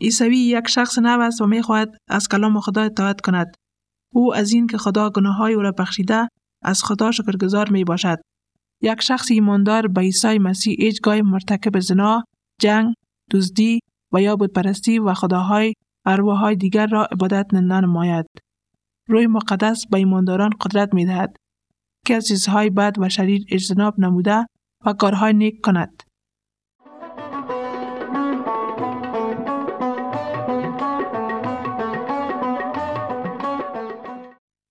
عیسوی یک شخص نو است و می‌خواهد از کلام خدا اطاعت کند. او از این که خدا گناه‌های او را بخشیده از خدا شکرگزار میباشد. یک شخص ایماندار به عیسی مسیح هیچگاه مرتکب زنا، جنگ، دزدی و یا بتپرستی و خداهای ارواح‌های دیگر را عبادت ننماید. روح مقدس به ایمانداران قدرت می‌دهد که از چیزهای بد و شریر اجتناب نموده و کارهای نیک کند.